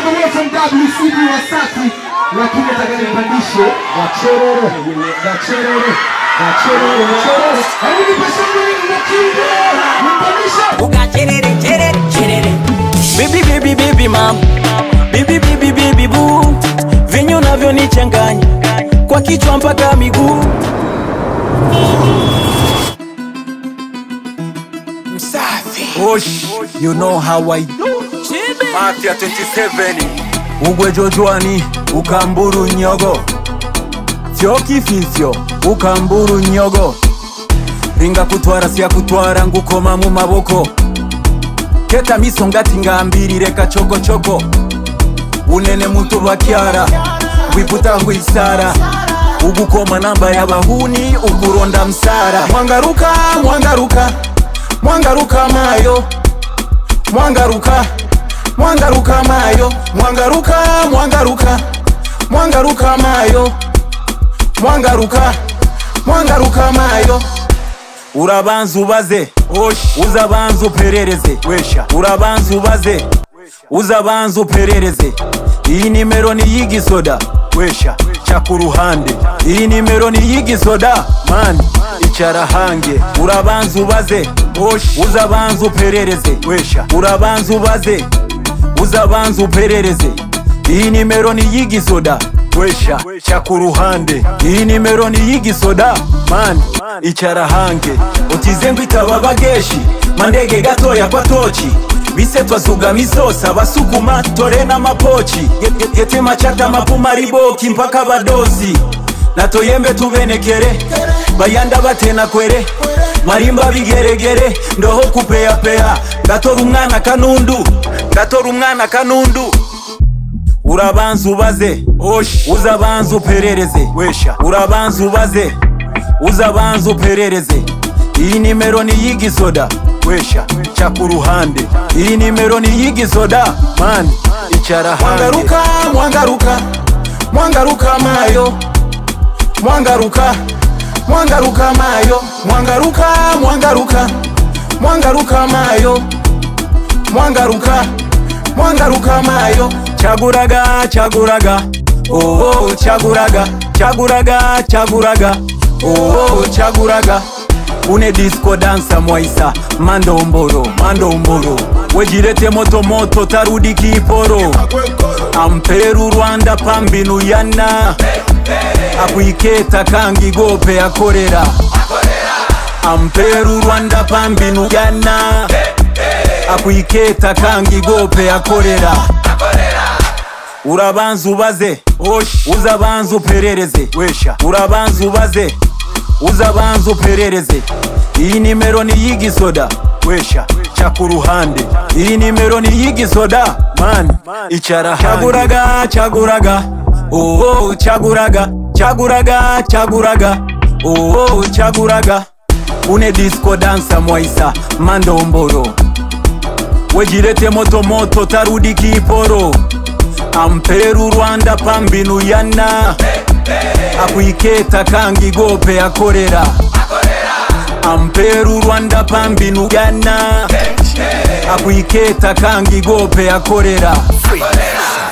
the way from WCB Wasafi. Lakini nataka nipandishe Gachororo. Hebu nipashangu nipandishe. Baby mom. Baby boo. Vinyo navyo nichanganya kwa kichwa mpaka miguu. Msafi. Osh, you know how I do. Mafia 27. Ugwe jojwani, ukamburu nyogo. Fyoki fifyo, ukamburu nyogo. Ringa kutwara siya kutwara ngukoma mu maboko. Keta misongati ngambiri reka choko. Unene muntu bakyara, wiputa huisara. Ugukoma namba y'abahuni, ukuronda msara. Mwangaruka mayo. Mwangaruka mayo. Mwangaruka mayo. Urabanza ubaze, uzabanza uperereze. Urabanza ubaze, uzabanza uperereze. Iyi nimero ni yigisoda, cha kuruhande. Iyi nimero ni yigisoda, man, icara hange. Urabanza ubaze, uzabanza uperereze. Urabanza ubaze, uzabanza uperereze. Iyi nimero ni yigisoda, cha kuruhande. Iyi nimero ni yigisoda, man, icara hange. Utizengu itababa geshi, mandege gatoya kwa tochi. Bise twazuga misosa, basukuma tore na mapochi. Yete machata mapuma riboki mpaka badosi. Natoyembe tubenekere, bayanda batena kwere. Marimba bigeregere, ndoho kupea. Gatora umwana kanundu. Urabanza ubaze, uzabanza uperereze. Urabanza ubaze, uzabanza uperereze. Iyi nimero ni yigisoda, cha kuruhande. Iyi nimero ni yigisoda, man, icara hange. Mwangaruka mayo. Mwangaruka mayo. Mwangaruka mayo. Chaguraga. Oh, chaguraga. Oh, chaguraga. Une disco dansa mwaisa, mandomboro. Wejirete moto tarudi kiporo. Amperu Rwanda pambinu yana. Akuiketa kangi gope akorera. Amperu Rwanda pambinu yana. Akuiketa kangi gope akorera. Urabanza ubaze, uzabanza uperereze. Urabanza ubaze, uzabanza uperereze. Iyi nimero ni yigisoda, cha kuruhande. Iyi nimero ni yigisoda, man, icara hange. Chaguraga. Oh, chaguraga. Oh, chaguraga. Une disco dansa mwaisa, mandomboro. Wejirete moto tarudi kiporo. Amperu Rwanda pambinu yana. Akuiketa kangi gope akorera. Amperu Rwanda pambinu yana. Akuiketa kangi gope akorera.